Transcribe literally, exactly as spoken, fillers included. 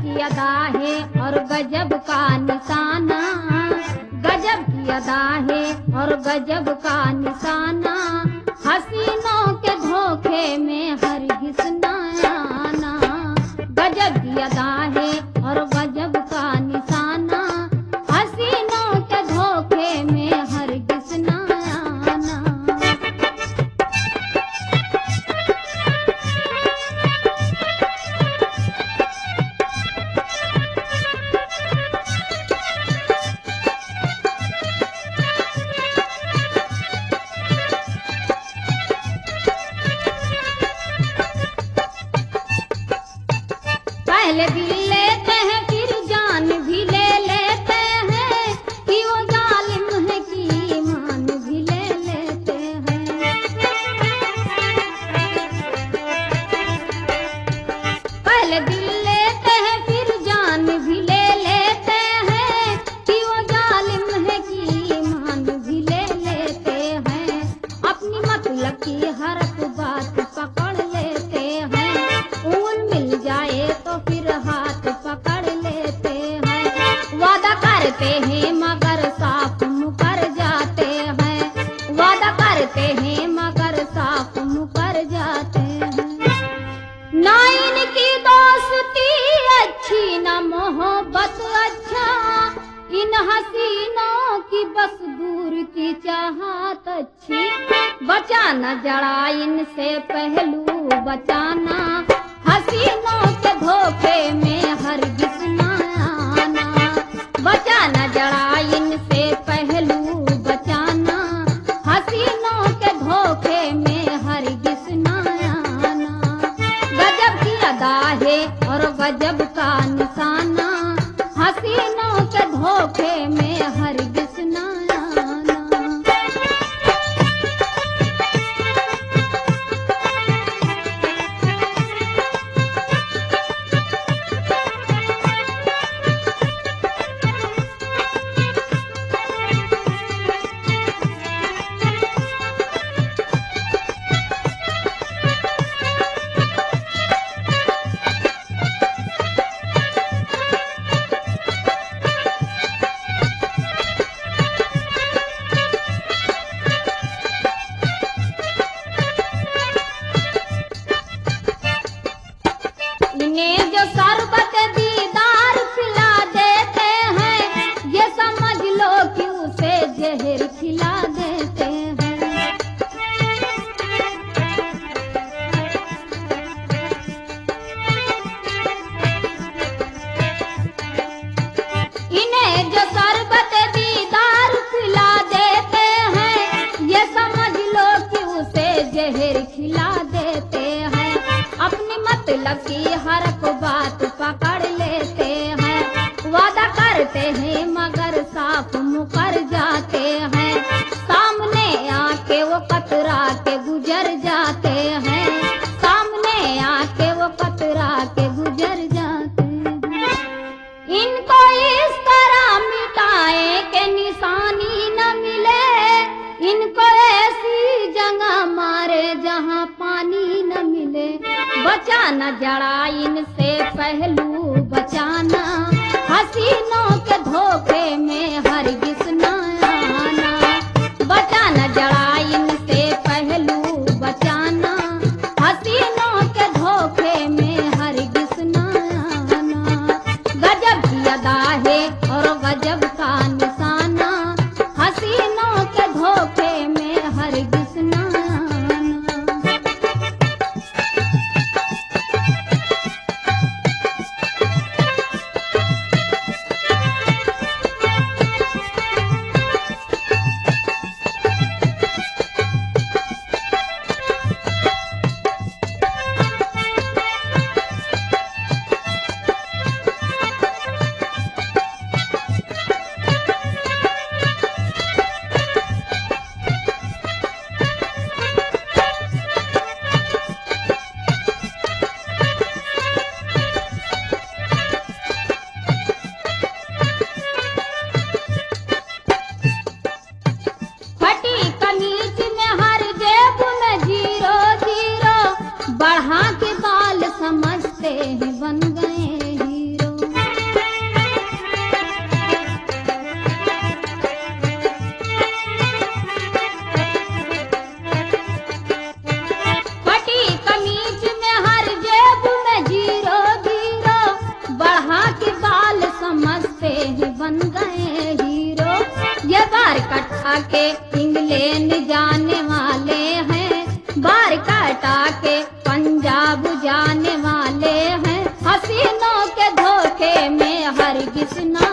की अदा है और गजब का निशाना, गजब की अदा है और गजब का निशाना, हसीनों के धोखे में हरगिज़ न आना। गजब की अदा है और गजब का निशाना, हसीनों के धोखे में हरगिज़ न आना। पहले दिल लेते हैं फिर जान भी ले लेते हैं, कि वो जालिम है कि ईमान भी ले लेते हैं। पहले दिल लेते हैं फिर जान भी ले लेते हैं, कि वो जालिम है कि ईमान भी ले लेते हैं। अपनी मतलब की हर एक बात पकड़ लेते हैं, ऊल मिल जाए तो फिर हाथ पकड़ लेते हैं। वादा करते हैं मगर साफ मुकर जाते हैं, वादा करते हैं मगर साफ मुकर जाते हैं। ना इनकी दोस्ती अच्छी ना मोहब्बत अच्छा, इन हसीनों की बस दूर की चाहत अच्छी। बचाना जरा इनसे पहलू बचाना, हसीनों के धोखे में हरगिज़ न आना। बचाना जरा इनसे पहलू बचाना, हसीनों के धोखे में हरगिज़ न आना। गजब की अदा है और गजब का निशाना, हसीनों के धोखे में हरगिज़ न आना। इन्हें जो शरबत दीदार पिला देते हैं, ये समझ लो कि उसे जहर खिला देते हैं। इन्हें जो शरबत दीदार पिला देते हैं, ये समझ लो कि उसे जहर खिला देते हैं। अपनी मतलब की हर एक बात पकड़ लेते हैं, वादा करते हैं मगर साफ मुकर जाते हैं। सामने आके वो कतरा के गुजर जाते हैं, सामने आके वो कतरा के गुजर जाते हैं। इनको इस तरह मिटाए के निशानी न मिले, इनको ऐसी जगह मारे जहाँ पानी न मिले। बचाना जरा इनसे पहलू बचाना, हसीनों के धोखे में हरगिज़ न आना। बचाना जरा इनसे पहलू बचाना, हसीनों के धोखे में हरगिज़ न आना। गजब की अदा है और गजब का निशाना, हसीनों के धोखे में हरगिज़ न आना। बढ़ा के बाल समझते हैं बन गए हीरो। हैं बन गए हीरो। ये बार कटा के इंग्लैंड जाने वाले हैं, बार कटा के पंजाब जाने वाले हैं। हसीनों के धोखे में हरगिज़ ना